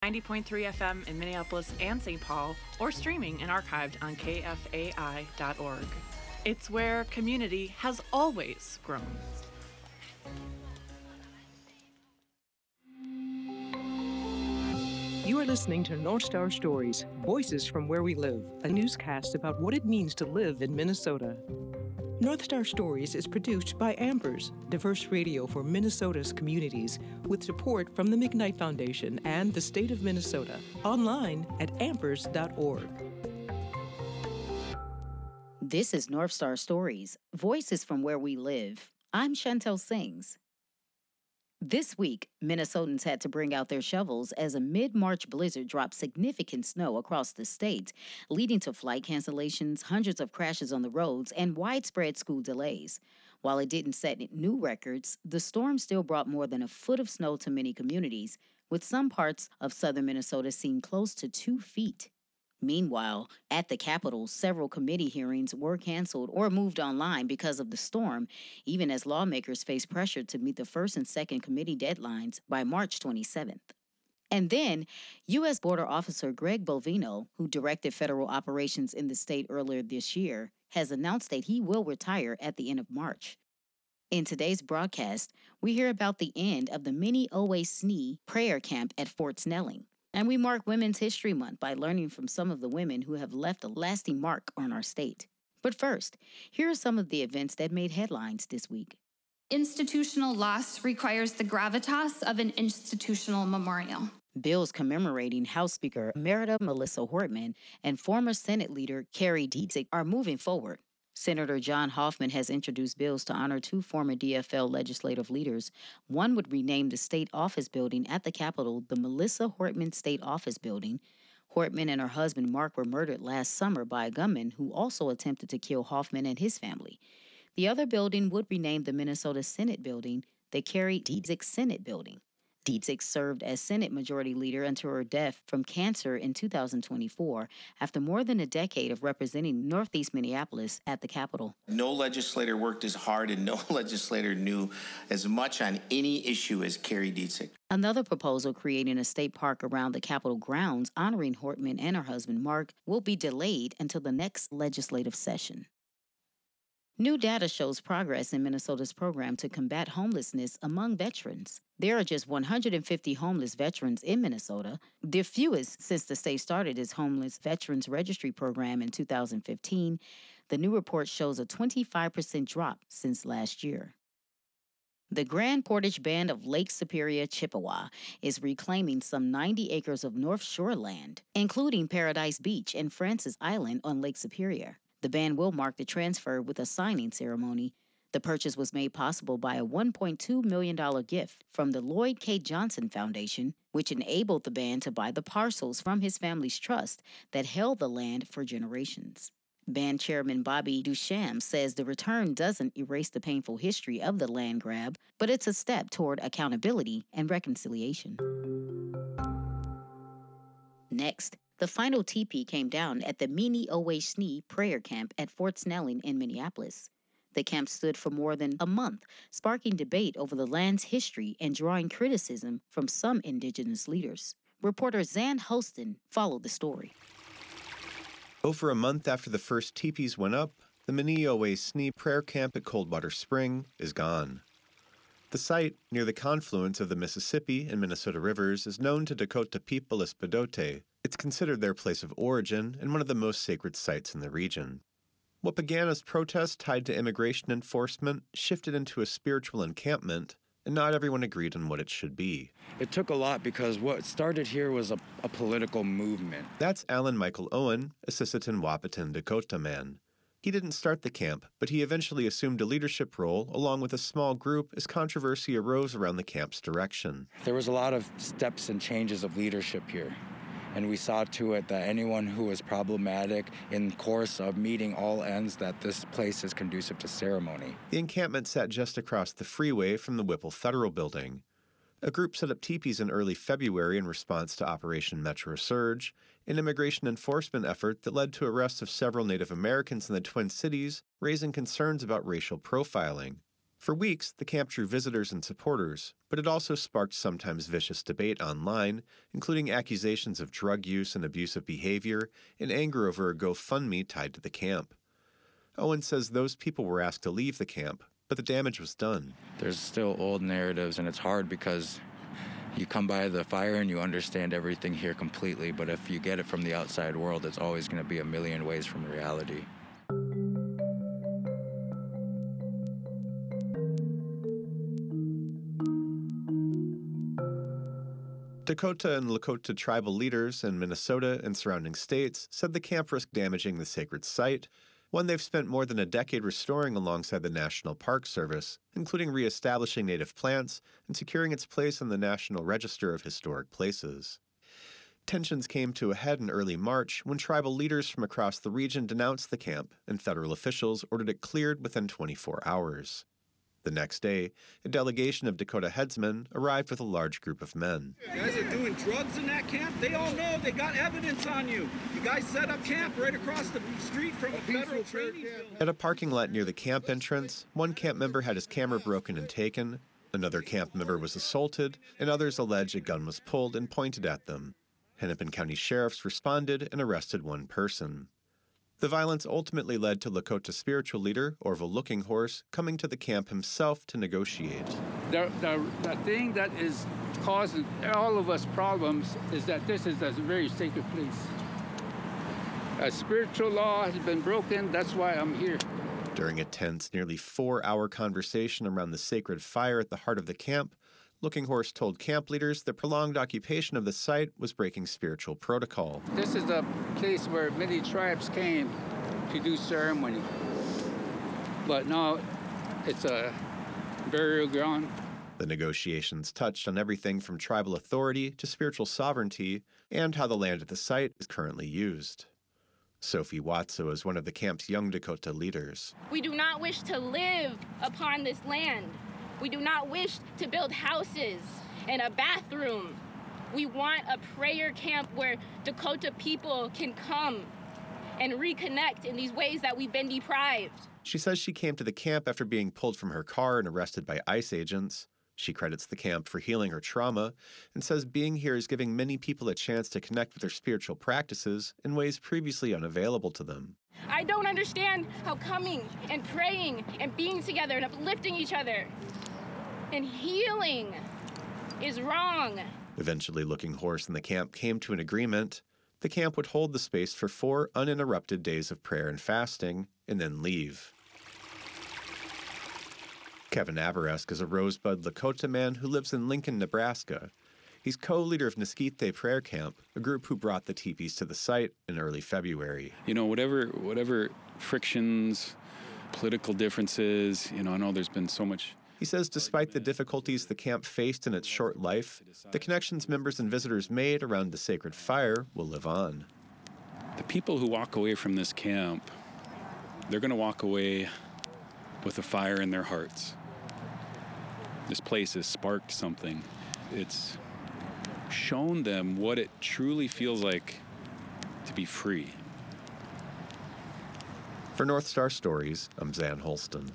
90.3 FM in Minneapolis and St. Paul, or streaming and archived on kfai.org. It's where community has always grown. You are listening to North Star Stories, Voices from Where We Live, a newscast about what it means to live in Minnesota. North Star Stories is produced by Ambers, diverse radio for Minnesota's communities, with support from the McKnight Foundation and the state of Minnesota. Online at ambers.org. This is North Star Stories, Voices from Where We Live. I'm Chantel Sings. This week, Minnesotans had to bring out their shovels as a mid-March blizzard dropped significant snow across the state, leading to flight cancellations, hundreds of crashes on the roads, and widespread school delays. While it didn't set new records, the storm still brought more than a foot of snow to many communities, with some parts of southern Minnesota seeing close to 2 feet. Meanwhile, at the Capitol, several committee hearings were canceled or moved online because of the storm, even as lawmakers face pressure to meet the first and second committee deadlines by March 27th. And then, U.S. Border Officer Greg Bovino, who directed federal operations in the state earlier this year, has announced that he will retire at the end of March. In today's broadcast, we hear about the end of the Minnie Owe Snee prayer camp at Fort Snelling. And we mark Women's History Month by learning from some of the women who have left a lasting mark on our state. But first, here are some of the events that made headlines this week. Institutional loss requires the gravitas of an institutional memorial. Bills commemorating House Speaker Emerita Melissa Hortman and former Senate leader Kerry Dietzig are moving forward. Senator John Hoffman has introduced bills to honor 2 former DFL legislative leaders. One would rename the state office building at the Capitol the Melissa Hortman State Office Building. Hortman and her husband Mark were murdered last summer by a gunman who also attempted to kill Hoffman and his family. The other building would rename the Minnesota Senate Building the Kerry Dietzig Senate Building. Dietzig served as Senate Majority Leader until her death from cancer in 2024, after more than a decade of representing Northeast Minneapolis at the Capitol. No legislator worked as hard and no legislator knew as much on any issue as Kerry Dietzig. Another proposal creating a state park around the Capitol grounds honoring Hortman and her husband Mark will be delayed until the next legislative session. New data shows progress in Minnesota's program to combat homelessness among veterans. There are just 150 homeless veterans in Minnesota, the fewest since the state started its Homeless Veterans Registry program in 2015. The new report shows a 25% drop since last year. The Grand Portage Band of Lake Superior, Chippewa, is reclaiming some 90 acres of North Shore land, including Paradise Beach and Francis Island on Lake Superior. The band will mark the transfer with a signing ceremony. The purchase was made possible by a $1.2 million gift from the Lloyd K. Johnson Foundation, which enabled the band to buy the parcels from his family's trust that held the land for generations. Band chairman Bobby Duchamp says the return doesn't erase the painful history of the land grab, but it's a step toward accountability and reconciliation. Next, the final teepee came down at the Minnie Owe Snee prayer camp at Fort Snelling in Minneapolis. The camp stood for more than a month, sparking debate over the land's history and drawing criticism from some indigenous leaders. Reporter Zan Hostin followed the story. Over a month after the first teepees went up, the Minnie Owe Snee prayer camp at Coldwater Spring is gone. The site, near the confluence of the Mississippi and Minnesota rivers, is known to Dakota people as Pedote. It's considered their place of origin and one of the most sacred sites in the region. What began as protests tied to immigration enforcement shifted into a spiritual encampment, and not everyone agreed on what it should be. It took a lot because what started here was a political movement. That's Alan Michael Owen, a Sisseton Wahpeton Dakota man. He didn't start the camp, but he eventually assumed a leadership role along with a small group as controversy arose around the camp's direction. There was a lot of steps and changes of leadership here. And we saw to it that anyone who was problematic in course of meeting all ends, that this place is conducive to ceremony. The encampment sat just across the freeway from the Whipple Federal Building. A group set up teepees in early February in response to Operation Metro Surge, an immigration enforcement effort that led to arrests of several Native Americans in the Twin Cities, raising concerns about racial profiling. For weeks, the camp drew visitors and supporters, but it also sparked sometimes vicious debate online, including accusations of drug use and abusive behavior, and anger over a GoFundMe tied to the camp. Owen says those people were asked to leave the camp, but the damage was done. There's still old narratives, and it's hard because you come by the fire and you understand everything here completely, but if you get it from the outside world, it's always going to be a million ways from reality. Dakota and Lakota tribal leaders in Minnesota and surrounding states said the camp risked damaging the sacred site, one they've spent more than a decade restoring alongside the National Park Service, including reestablishing native plants and securing its place in the National Register of Historic Places. Tensions came to a head in early March when tribal leaders from across the region denounced the camp, and federal officials ordered it cleared within 24 hours. The next day, a delegation of Dakota headsmen arrived with a large group of men. You guys are doing drugs in that camp? They all know. They got evidence on you. You guys set up camp right across the street from a federal training building. At a parking lot near the camp entrance, one camp member had his camera broken and taken, another camp member was assaulted, and others allege a gun was pulled and pointed at them. Hennepin County sheriffs responded and arrested one person. The violence ultimately led to Lakota spiritual leader Orville Looking Horse coming to the camp himself to negotiate. The thing that is causing all of us problems is that this is a very sacred place. A spiritual law has been broken, that's why I'm here. During a tense, nearly 4-hour conversation around the sacred fire at the heart of the camp, Looking Horse told camp leaders that prolonged occupation of the site was breaking spiritual protocol. This is a place where many tribes came to do ceremony, but now it's a burial ground. The negotiations touched on everything from tribal authority to spiritual sovereignty and how the land at the site is currently used. Sophie Watso is one of the camp's young Dakota leaders. We do not wish to live upon this land. We do not wish to build houses and a bathroom. We want a prayer camp where Dakota people can come and reconnect in these ways that we've been deprived. She says she came to the camp after being pulled from her car and arrested by ICE agents. She credits the camp for healing her trauma and says being here is giving many people a chance to connect with their spiritual practices in ways previously unavailable to them. I don't understand how coming and praying and being together and uplifting each other and healing is wrong. Eventually, Looking Horse and the camp came to an agreement. The camp would hold the space for 4 uninterrupted days of prayer and fasting, and then leave. Kevin Aberesk is a Rosebud Lakota man who lives in Lincoln, Nebraska. He's co-leader of Nesquite Prayer Camp, a group who brought the teepees to the site in early February. You know, whatever frictions, political differences, I know there's been so much. He says despite the difficulties the camp faced in its short life, the connections members and visitors made around the sacred fire will live on. The people who walk away from this camp, they're going to walk away with a fire in their hearts. This place has sparked something. It's shown them what it truly feels like to be free. For North Star Stories, I'm Zan Holston.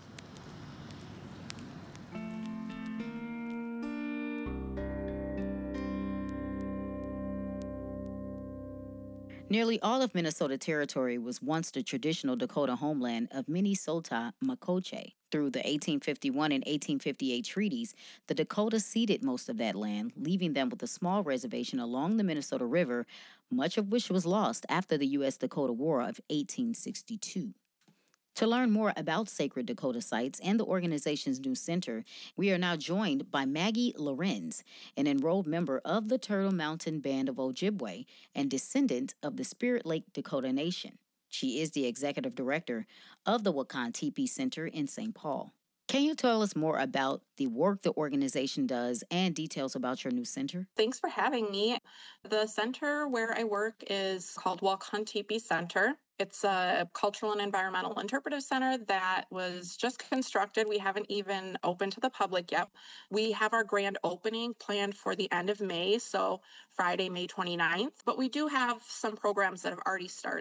Nearly all of Minnesota territory was once the traditional Dakota homeland of Minnesota Makoche. Through the 1851 and 1858 treaties, the Dakota ceded most of that land, leaving them with a small reservation along the Minnesota River, much of which was lost after the U.S.-Dakota War of 1862. To learn more about Sacred Dakota sites and the organization's new center, we are now joined by Maggie Lorenz, an enrolled member of the Turtle Mountain Band of Ojibwe and descendant of the Spirit Lake Dakota Nation. She is the executive director of the Wakan Teepee Center in St. Paul. Can you tell us more about the work the organization does and details about your new center? Thanks for having me. The center where I work is called Wakan Teepee Center. It's a cultural and environmental interpretive center that was just constructed. We haven't even opened to the public yet. We have our grand opening planned for the end of May, so Friday, May 29th. But we do have some programs that have already started.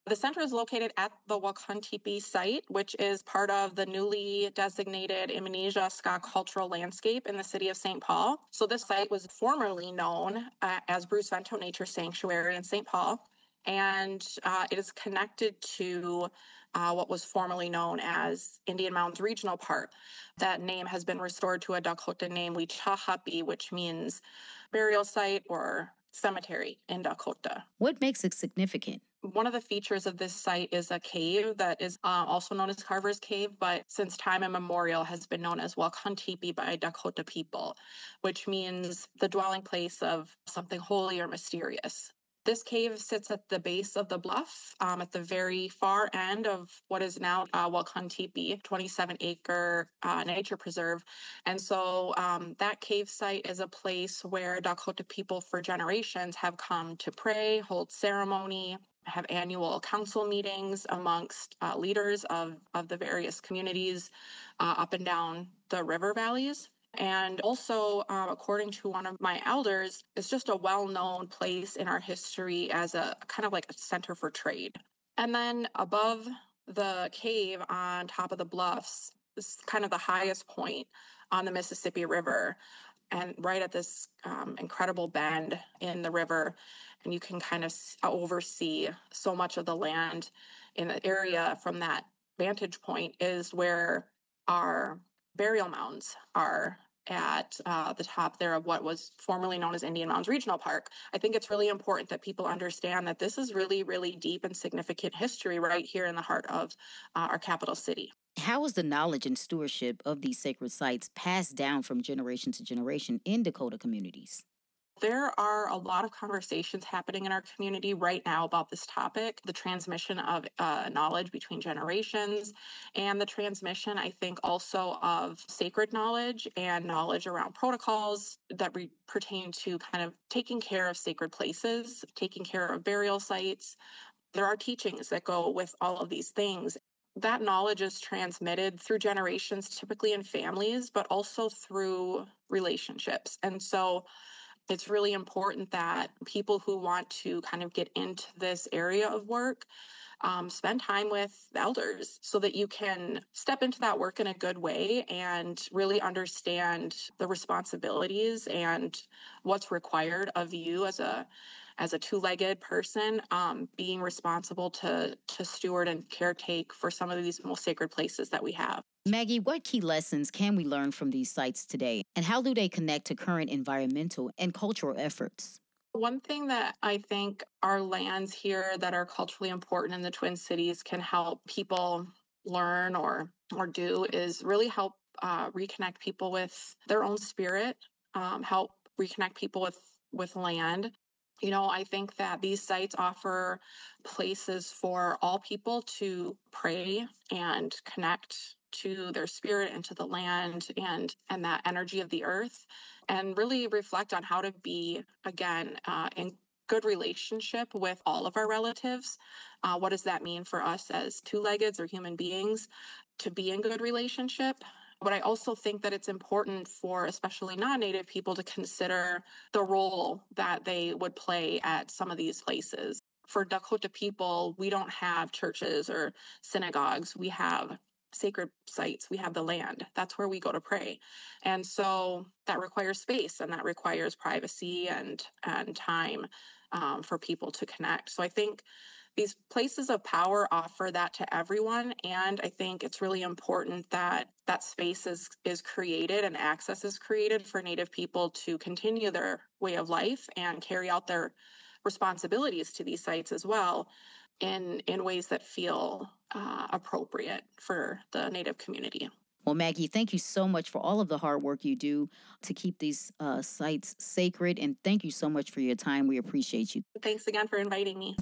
The center is located at the Wakhan-Tipi site, which is part of the newly designated Imaniya-Ska cultural landscape in the city of St. Paul. So this site was formerly known as Bruce Vento Nature Sanctuary in St. Paul, and it is connected to what was formerly known as Indian Mounds Regional Park. That name has been restored to a Dakota name, Wichahapi, which means burial site or cemetery in Dakota. What makes it significant? One of the features of this site is a cave that is also known as Carver's Cave, but since time immemorial has been known as Wakhan-Tipi by Dakota people, which means the dwelling place of something holy or mysterious. This cave sits at the base of the bluff at the very far end of what is now Wakhan-Tipi, 27-acre nature preserve. And so that cave site is a place where Dakota people for generations have come to pray, hold ceremony, have annual council meetings amongst leaders of the various communities up and down the river valleys. And also, according to one of my elders, it's just a well-known place in our history as a kind of like a center for trade. And then above the cave on top of the bluffs is kind of the highest point on the Mississippi River. And right at this incredible bend in the river, and you can kind of oversee so much of the land in the area from that vantage point is where our burial mounds are at the top there of what was formerly known as Indian Mounds Regional Park. I think it's really important that people understand that this is really, really deep and significant history right here in the heart of our capital city. How is the knowledge and stewardship of these sacred sites passed down from generation to generation in Dakota communities? There are a lot of conversations happening in our community right now about this topic, the transmission of knowledge between generations, and the transmission, I think, also of sacred knowledge and knowledge around protocols that pertain to kind of taking care of sacred places, taking care of burial sites. There are teachings that go with all of these things. That knowledge is transmitted through generations, typically in families, but also through relationships. And so it's really important that people who want to kind of get into this area of work spend time with elders so that you can step into that work in a good way and really understand the responsibilities and what's required of you as a two-legged person, being responsible to steward and caretake for some of these most sacred places that we have. Maggie, what key lessons can we learn from these sites today, and how do they connect to current environmental and cultural efforts? One thing that I think our lands here that are culturally important in the Twin Cities can help people learn or do is really help reconnect people with their own spirit, help reconnect people with land. You know, I think that these sites offer places for all people to pray and connect to their spirit and to the land and that energy of the earth, and really reflect on how to be, again, in good relationship with all of our relatives. What does that mean for us as two-leggeds or human beings to be in good relationship? But I also think that it's important for especially non-Native people to consider the role that they would play at some of these places. For Dakota people, we don't have churches or synagogues. We have sacred sites. We have the land. That's where we go to pray. And so that requires space and that requires privacy and time for people to connect. So I think these places of power offer that to everyone, and I think it's really important that that space is created and access is created for Native people to continue their way of life and carry out their responsibilities to these sites as well in ways that feel appropriate for the Native community. Well, Maggie, thank you so much for all of the hard work you do to keep these sites sacred, and thank you so much for your time. We appreciate you. Thanks again for inviting me.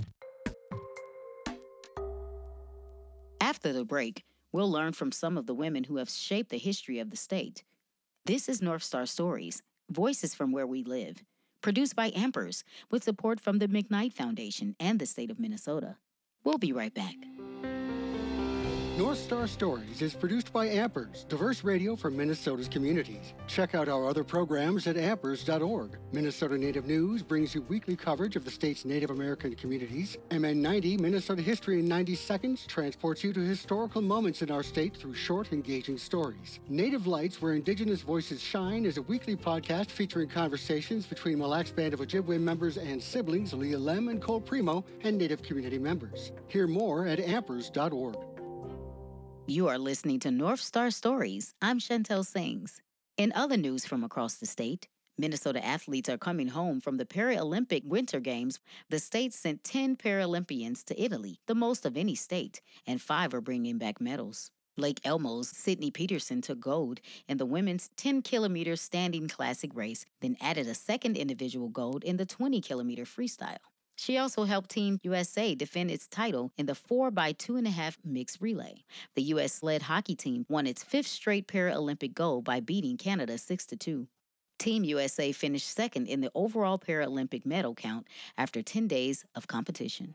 After the break, we'll learn from some of the women who have shaped the history of the state. This is North Star Stories, Voices from Where We Live, produced by Ampers, with support from the McKnight Foundation and the state of Minnesota. We'll be right back. North Star Stories is produced by Ampers, diverse radio for Minnesota's communities. Check out our other programs at ampers.org. Minnesota Native News brings you weekly coverage of the state's Native American communities. MN90, Minnesota History in 90 Seconds, transports you to historical moments in our state through short, engaging stories. Native Lights, Where Indigenous Voices Shine, is a weekly podcast featuring conversations between Mille Lacs Band of Ojibwe members and siblings Leah Lem and Cole Primo and Native community members. Hear more at ampers.org. You are listening to North Star Stories. I'm Chantel Sings. In other news from across the state, Minnesota athletes are coming home from the Paralympic Winter Games. The state sent 10 Paralympians to Italy, the most of any state, and 5 are bringing back medals. Lake Elmo's Sydney Peterson took gold in the women's 10-kilometer standing classic race, then added a second individual gold in the 20-kilometer freestyle. She also helped Team USA defend its title in the 4x2.5 mixed relay. The U.S. sled hockey team won its 5th straight Paralympic gold by beating Canada 6-2. Team USA finished second in the overall Paralympic medal count after 10 days of competition.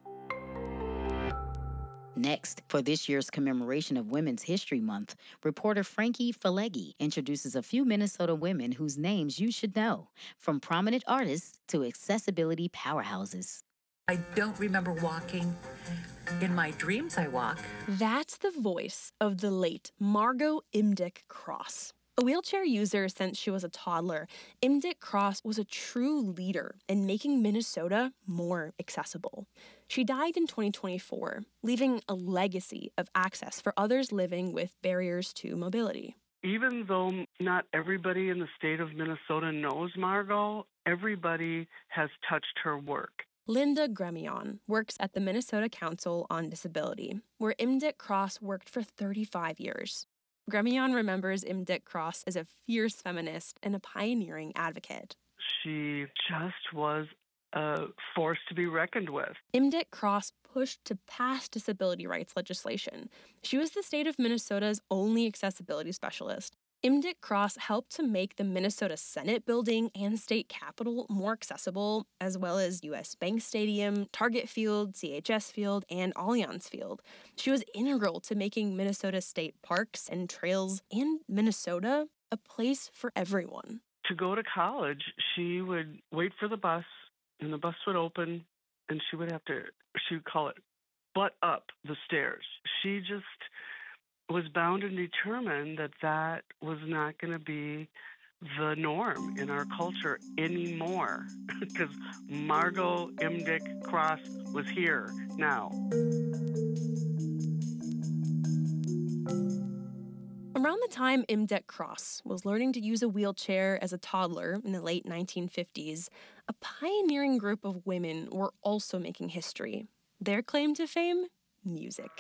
Next, for this year's commemoration of Women's History Month, reporter Frankie Falegi introduces a few Minnesota women whose names you should know, from prominent artists to accessibility powerhouses. I don't remember walking. In my dreams, I walk. That's the voice of the late Margot Imdick Cross. A wheelchair user since she was a toddler, Imdick Cross was a true leader in making Minnesota more accessible. She died in 2024, leaving a legacy of access for others living with barriers to mobility. Even though not everybody in the state of Minnesota knows Margot, everybody has touched her work. Linda Gremion works at the Minnesota Council on Disability, where Imdick Cross worked for 35 years. Gremion remembers Imdick Cross as a fierce feminist and a pioneering advocate. She just was a force to be reckoned with. Imdick Cross pushed to pass disability rights legislation. She was the state of Minnesota's only accessibility specialist. Imdick Cross helped to make the Minnesota Senate building and state capitol more accessible, as well as U.S. Bank Stadium, Target Field, CHS Field, and Allianz Field. She was integral to making Minnesota state parks and trails and Minnesota a place for everyone. To go to college, she would wait for the bus, and the bus would open, and she would call it butt up the stairs. She just was bound and determined that that was not going to be the norm in our culture anymore, because Margot Imdick Cross was here now. Around the time Imdick Cross was learning to use a wheelchair as a toddler in the late 1950s, a pioneering group of women were also making history. Their claim to fame? Music.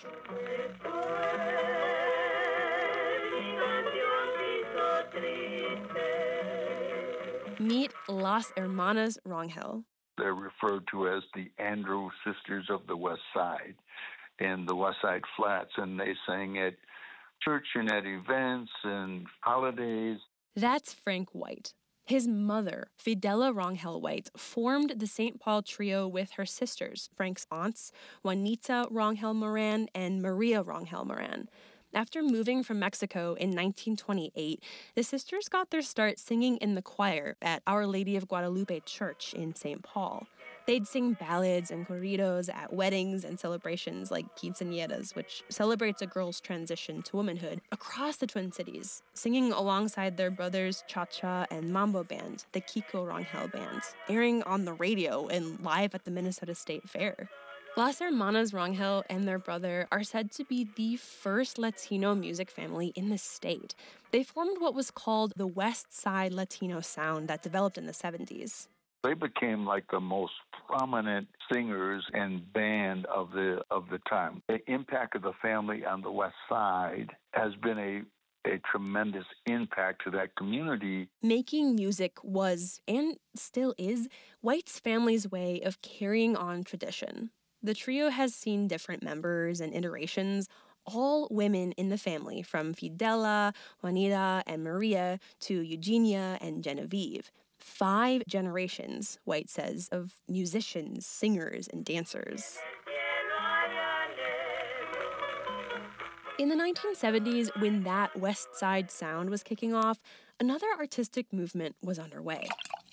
Meet Las Hermanas Rangel. They're referred to as the Andrew Sisters of the West Side in the West Side Flats, and they sang at church and at events and holidays. That's Frank White. His mother, Fidela Rangel White, formed the St. Paul Trio with her sisters, Frank's aunts, Juanita Rangel Moran and Maria Rangel Moran. After moving from Mexico in 1928, the sisters got their start singing in the choir at Our Lady of Guadalupe Church in St. Paul. They'd sing ballads and corridos at weddings and celebrations like quinceañeras, which celebrates a girl's transition to womanhood, across the Twin Cities, singing alongside their brothers' cha-cha and mambo band, the Kiko Rangel Band, airing on the radio and live at the Minnesota State Fair. Las Hermanas Rangel and their brother are said to be the first Latino music family in the state. They formed what was called the West Side Latino sound that developed in the 70s. They became like the most prominent singers and band of the time. The impact of the family on the West Side has been a tremendous impact to that community. Making music was, and still is, White's family's way of carrying on tradition. The trio has seen different members and iterations, all women in the family, from Fidela, Juanita, and Maria to Eugenia and Genevieve. 5 generations, White says, of musicians, singers, and dancers. In the 1970s, when that West Side sound was kicking off, another artistic movement was underway.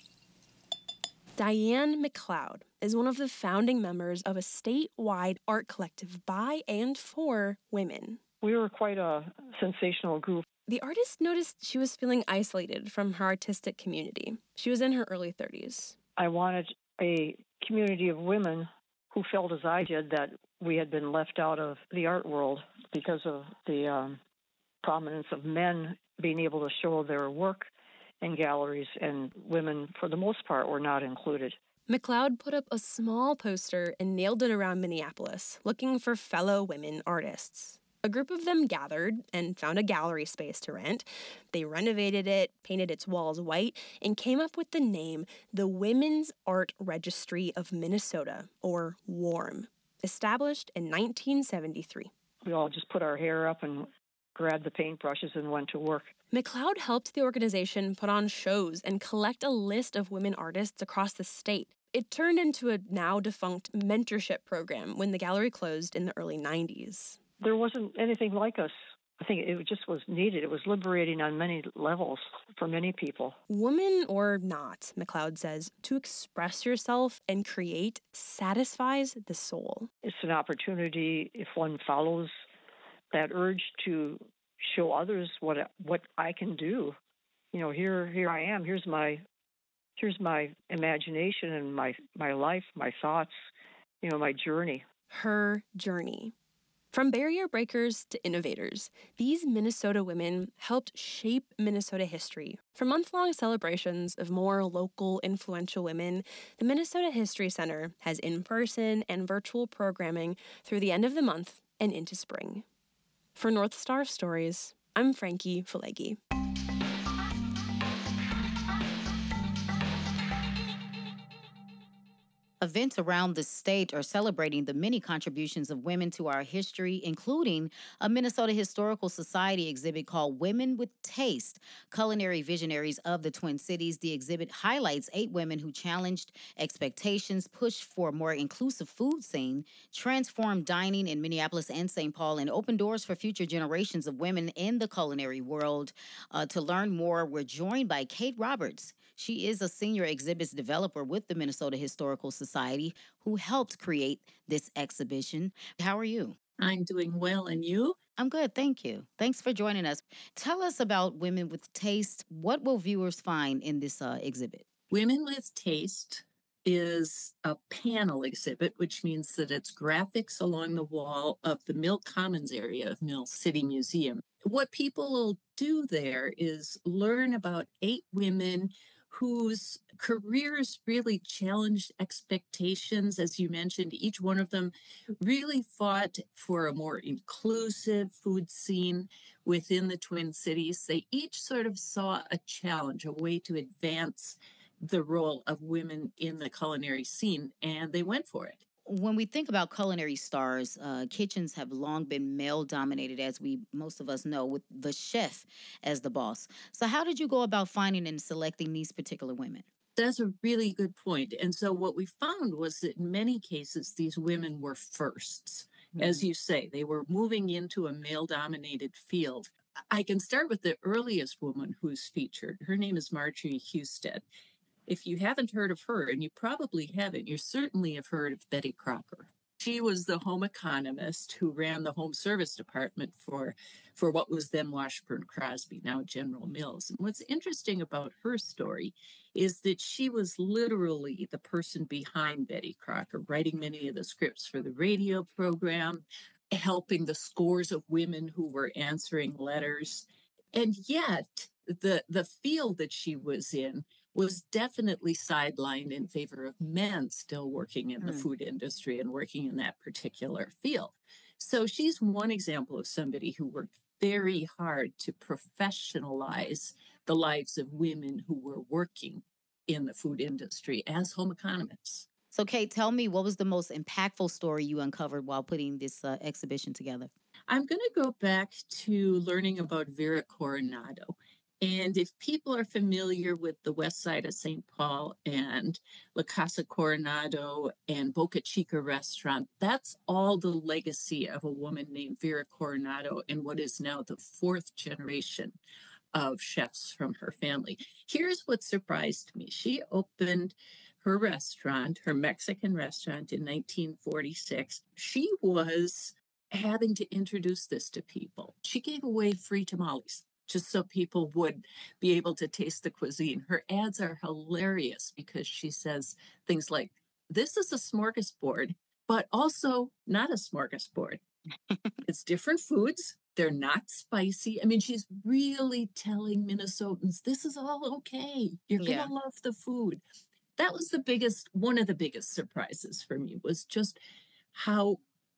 Diane McLeod is one of the founding members of a statewide art collective by and for women. We were quite a sensational group. The artist noticed she was feeling isolated from her artistic community. She was in her early 30s. I wanted a community of women who felt as I did, that we had been left out of the art world because of the prominence of men being able to show their work in galleries, and women, for the most part, were not included. McLeod put up a small poster and nailed it around Minneapolis, looking for fellow women artists. A group of them gathered and found a gallery space to rent. They renovated it, painted its walls white, and came up with the name the Women's Art Registry of Minnesota, or WARM, established in 1973. We all just put our hair up and grabbed the paintbrushes and went to work. McLeod helped the organization put on shows and collect a list of women artists across the state. It turned into a now-defunct mentorship program when the gallery closed in the early 90s. There wasn't anything like us. I think it just was needed. It was liberating on many levels for many people. Woman or not, McLeod says, to express yourself and create satisfies the soul. It's an opportunity, if one follows that urge, to show others what I can do. You know, here I am. Here's my imagination and my life, my thoughts, you know, my journey. Her journey. From barrier breakers to innovators, these Minnesota women helped shape Minnesota history. For month-long celebrations of more local, influential women, the Minnesota History Center has in-person and virtual programming through the end of the month and into spring. For North Star Stories, I'm Frankie Falegi. Events around the state are celebrating the many contributions of women to our history, including a Minnesota Historical Society exhibit called Women with Taste, Culinary Visionaries of the Twin Cities. The exhibit highlights 8 women who challenged expectations, pushed for a more inclusive food scene, transformed dining in Minneapolis and St. Paul, and opened doors for future generations of women in the culinary world. To learn more, we're joined by Kate Roberts. She is a senior exhibits developer with the Minnesota Historical Society who helped create this exhibition. How are you? I'm doing well, and you? I'm good, thank you. Thanks for joining us. Tell us about Women with Taste. What will viewers find in this exhibit? Women with Taste is a panel exhibit, which means that it's graphics along the wall of the Mill Commons area of Mill City Museum. What people will do there is learn about 8 women whose careers really challenged expectations. As you mentioned, each one of them really fought for a more inclusive food scene within the Twin Cities. They each sort of saw a challenge, a way to advance the role of women in the culinary scene, and they went for it. When we think about culinary stars, kitchens have long been male-dominated, as most of us know, with the chef as the boss. So how did you go about finding and selecting these particular women? That's a really good point. And so what we found was that in many cases, these women were firsts. Mm-hmm. As you say, they were moving into a male-dominated field. I can start with the earliest woman who's featured. Her name is Marjorie Husted. If you haven't heard of her, and you probably haven't, you certainly have heard of Betty Crocker. She was the home economist who ran the home service department for what was then Washburn Crosby, now General Mills. And what's interesting about her story is that she was literally the person behind Betty Crocker, writing many of the scripts for the radio program, helping the scores of women who were answering letters. And yet, the field that she was in was definitely sidelined in favor of men still working in the food industry and working in that particular field. So she's one example of somebody who worked very hard to professionalize the lives of women who were working in the food industry as home economists. So, Kate, tell me, what was the most impactful story you uncovered while putting this exhibition together? I'm going to go back to learning about Vera Coronado. And if people are familiar with the west side of St. Paul and La Casa Coronado and Boca Chica restaurant, that's all the legacy of a woman named Vera Coronado and what is now the fourth generation of chefs from her family. Here's what surprised me. She opened her restaurant, her Mexican restaurant, in 1946. She was having to introduce this to people. She gave away free tamales just so people would be able to taste the cuisine. Her ads are hilarious because she says things like, this is a smorgasbord, but also not a smorgasbord. It's different foods. They're not spicy. I mean, she's really telling Minnesotans, this is all okay. You're going to love the food. That was one of the biggest surprises for me, was just how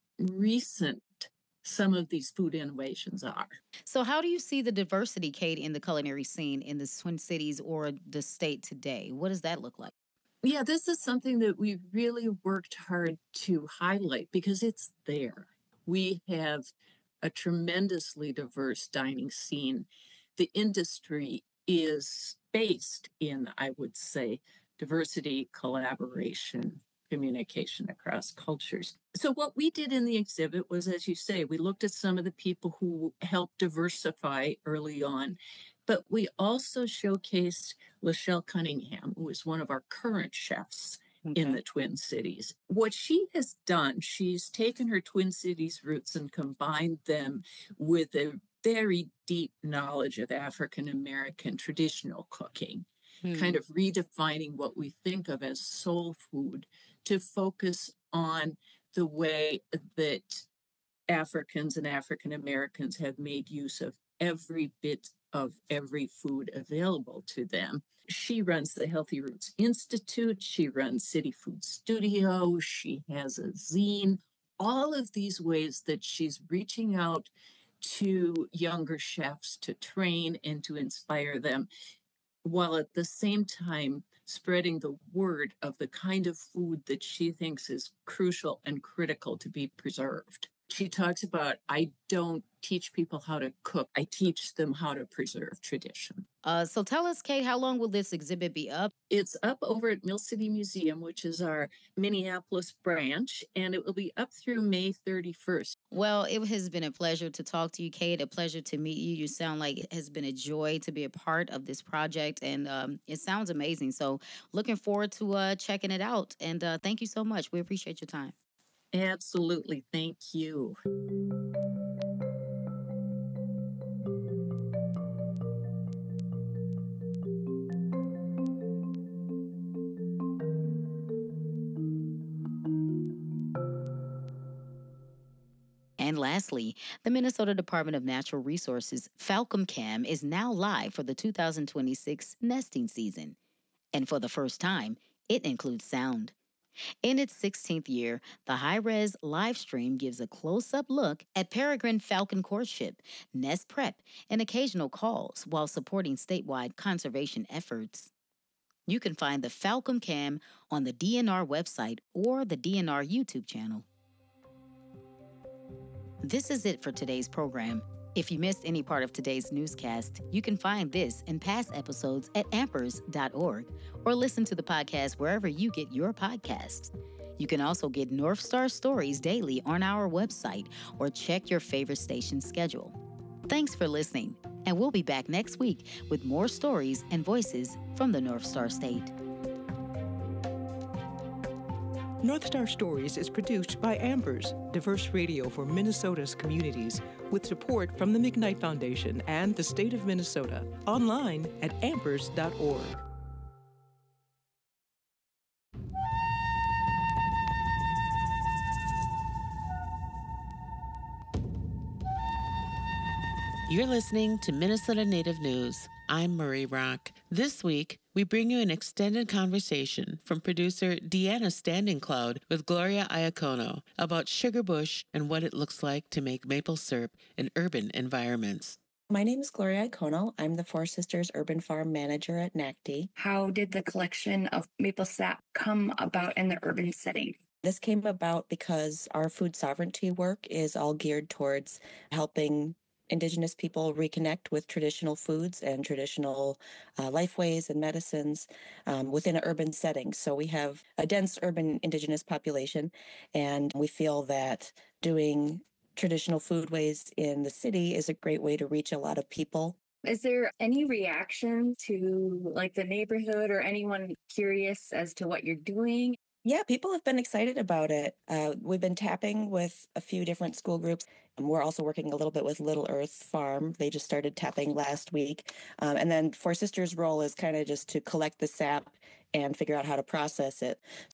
recent some of these food innovations are. So how do you see the diversity, Kate, in the culinary scene in the Twin Cities or the state today? What does that look like? Yeah, this is something that we really worked hard to highlight because it's there. We have a tremendously diverse dining scene. The industry is based in, I would say, diversity, collaboration, communication across cultures. So what we did in the exhibit was, as you say, we looked at some of the people who helped diversify early on, but we also showcased Lachelle Cunningham, who is one of our current chefs in the Twin Cities. What she has done, she's taken her Twin Cities roots and combined them with a very deep knowledge of African American traditional cooking, kind of redefining what we think of as soul food to focus on the way that Africans and African Americans have made use of every bit of every food available to them. She runs the Healthy Roots Institute. She runs City Food Studio. She has a zine. All of these ways that she's reaching out to younger chefs to train and to inspire them, while at the same time spreading the word of the kind of food that she thinks is crucial and critical to be preserved. She talks about, I don't teach people how to cook. I teach them how to preserve tradition. So tell us, Kate, how long will this exhibit be up? It's up over at Mill City Museum, which is our Minneapolis branch, and it will be up through May 31st. Well, it has been a pleasure to talk to you, Kate, a pleasure to meet you. You sound like it has been a joy to be a part of this project, and it sounds amazing. So looking forward to checking it out, and thank you so much. We appreciate your time. Absolutely. Thank you. And lastly, the Minnesota Department of Natural Resources Falcon Cam is now live for the 2026 nesting season. And for the first time, it includes sound. In its 16th year, the high-res live stream gives a close-up look at peregrine falcon courtship, nest prep, and occasional calls while supporting statewide conservation efforts. You can find the Falcon Cam on the DNR website or the DNR YouTube channel. This is it for today's program. If you missed any part of today's newscast, you can find this and past episodes at ampers.org or listen to the podcast wherever you get your podcasts. You can also get North Star Stories daily on our website or check your favorite station's schedule. Thanks for listening, and we'll be back next week with more stories and voices from the North Star State. North Star Stories is produced by Ambers, diverse radio for Minnesota's communities, with support from the McKnight Foundation and the state of Minnesota. Online at ampers.org. You're listening to Minnesota Native News. I'm Marie Rock. This week, we bring you an extended conversation from producer Deanna Standing Cloud with Gloria Iacono about sugar bush and what it looks like to make maple syrup in urban environments. My name is Gloria Iacono. I'm the Four Sisters Urban Farm Manager at NACD. How did the collection of maple sap come about in the urban setting? This came about because our food sovereignty work is all geared towards helping Indigenous people reconnect with traditional foods and traditional lifeways and medicines within an urban setting. So we have a dense urban Indigenous population, and we feel that doing traditional foodways in the city is a great way to reach a lot of people. Is there any reaction to like the neighborhood or anyone curious as to what you're doing? Yeah, people have been excited about it. We've been tapping with a few different school groups. And we're also working a little bit with Little Earth Farm. They just started tapping last week. And then Four Sisters' role is kind of just to collect the sap and figure out how to process it.